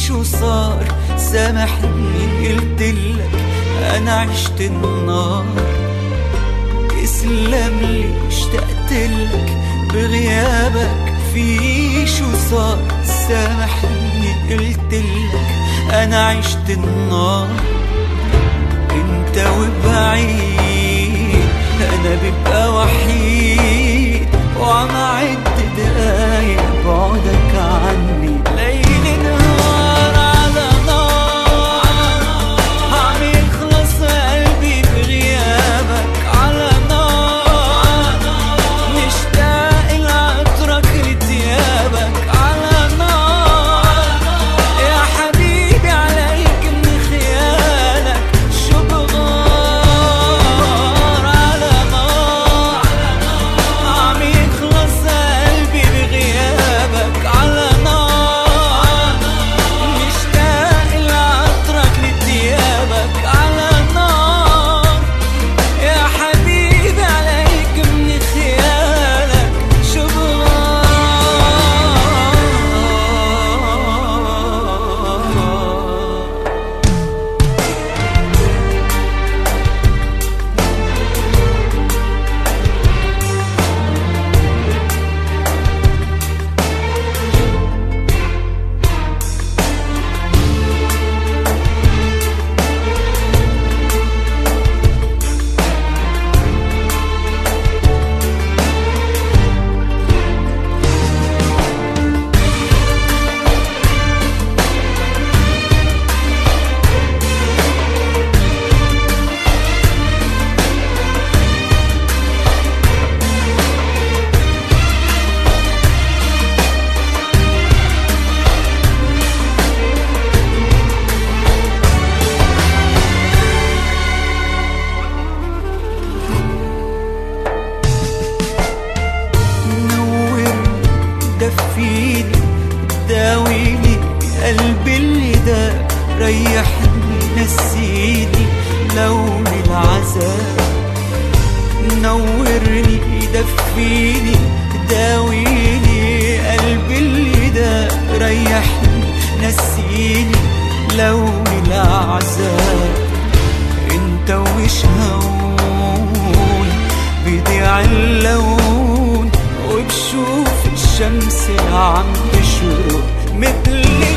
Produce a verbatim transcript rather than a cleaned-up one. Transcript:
شو صار سامحني قلتلك أنا عشت النار. اسلملي اشتقتلك بغيابك في شو صار سامحني قلتلك أنا عشت النار. انت وبعيد أنا ببقى وحيد وعم أعد دقايق بعدك عني. ليل نهار على نار عم يخلص قلبي بغيابك على نار. مشتاق لعطرك لثيابك على نار. يا حبيبي عليك من خيالك شو بغار على نار. عم يخلص قلبي بغيابك على نار. مشتاق لعطرك لثيابك على نار. يا حبيبي عليك من خيالك شو بغار. دفيني داويني قلبي اللي داق ريحني نسيني لون العذاب. نورني دفيني داويني قلبي اللي داق ريحني نسيني لون العذاب. انت وش هون بيضيع اللون وبشوف الشمس عم تشرق مثل